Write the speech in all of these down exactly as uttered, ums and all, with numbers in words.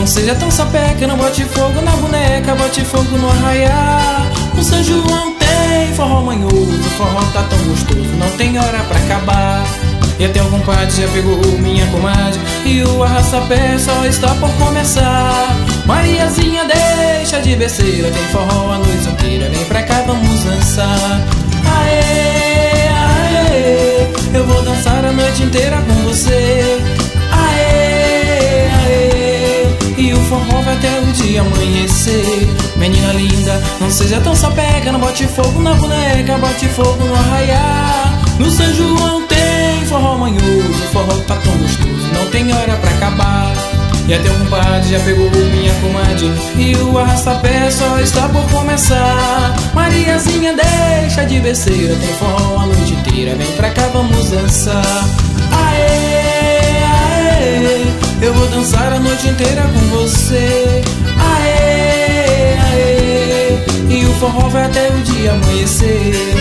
não seja tão sapeca, não bote fogo na boneca, bote fogo no arraiá. No São João tem forró manhoso, o forró tá tão gostoso, não tem hora pra acabar. E até o compadre já pegou minha comadre, e o arrasta-pé só está por começar. Mariazinha, deixa de besteira, tem forró a noite inteira, vem pra cá, vamos dançar. Aê, aê, eu vou dançar a noite inteira com você. Aê, aê, e o forró vai até o dia amanhecer. Menina linda, não seja tão sapeca, não bote fogo na boneca, bote fogo no arraiá. No São João tem forró manhoso, o forró tá tão gostoso, não tem hora pra acabar. E até o compadre já pegou minha comadre, e o arrasta-pé só está por começar. Mariazinha, deixa de besteira, tem forró a noite inteira, vem pra cá, vamos dançar. Aê, aê, eu vou dançar a noite inteira com você. Aê, aê, e o forró vai até o dia amanhecer.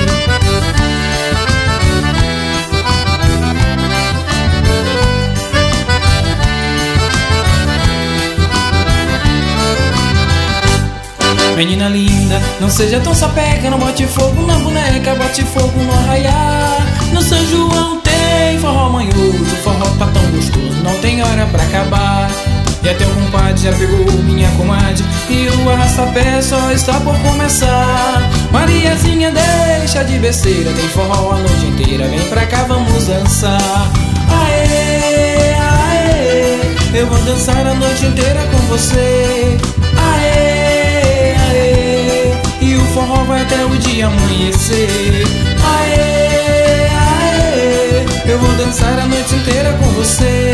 Menina linda, não seja tão sapeca, não bote fogo na boneca, bote fogo no arraiá. No São João tem forró manhoso, o forró tá tão gostoso, não tem hora pra acabar. E até o compadre já pegou minha comadre, e o arrasta-pé só está por começar. Mariazinha, deixa de besteira, tem forró a noite inteira, vem pra cá, vamos dançar. Aê, aê, eu vou dançar a noite inteira com você. Aê, aê, e o forró vai até o dia amanhecer. Aê, aê, eu vou dançar a noite inteira com você.